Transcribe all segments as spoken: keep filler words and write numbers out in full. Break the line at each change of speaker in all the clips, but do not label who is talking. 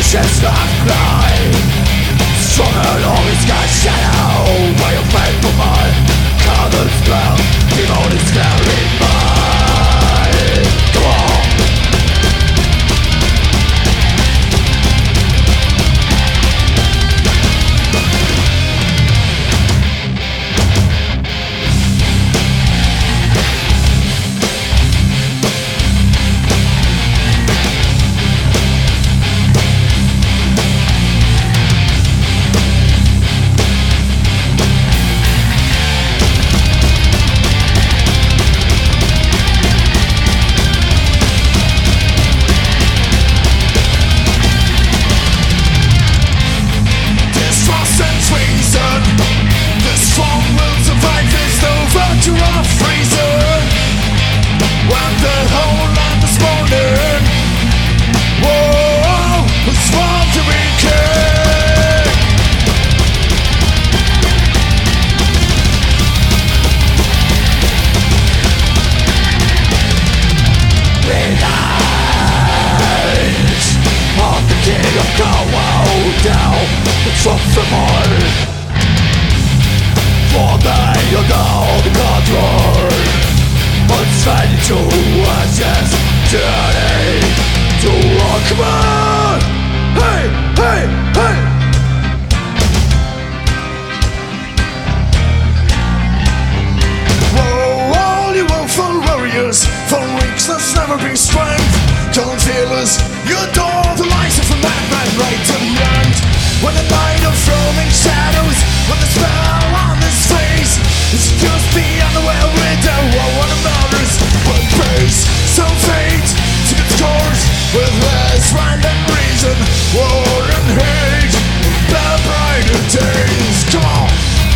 chestnut fly, strong along the sky shadow by your faithful mind. Colors spell, demon is clearing mine. Come on. From the mind, for they you know the control, but fed into ashes, dirty to a command. Hey, hey, hey. Whoa, all you willful warriors, for weeks there's never been strength. Can't feel us, you adore the lies of a madman right to the end. When the night of roaming shadows, when the spell on his face is just beyond the well window of one of others. But praise, so fate took its course with less rhyme than reason, war and hate, the brighter days. Come on.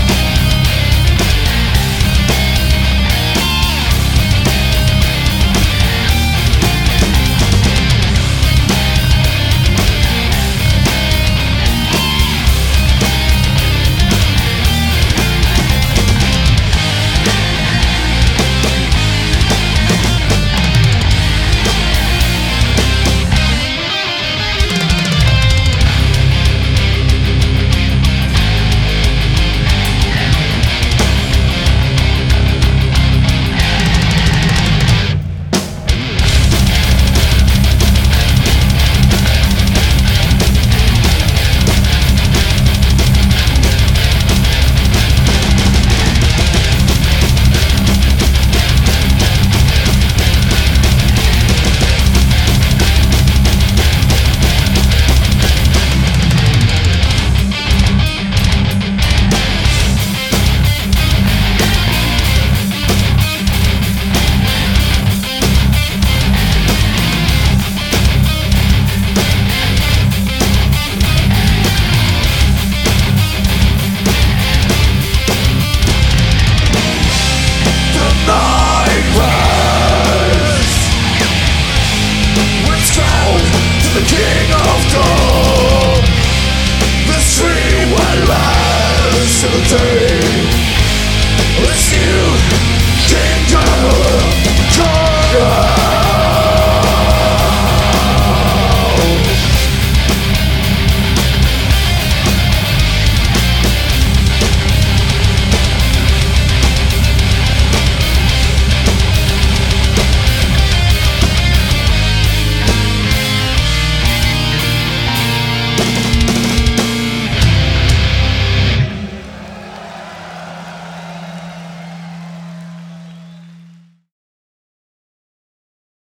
The king of dawn, the stream will last till the day. It's you, King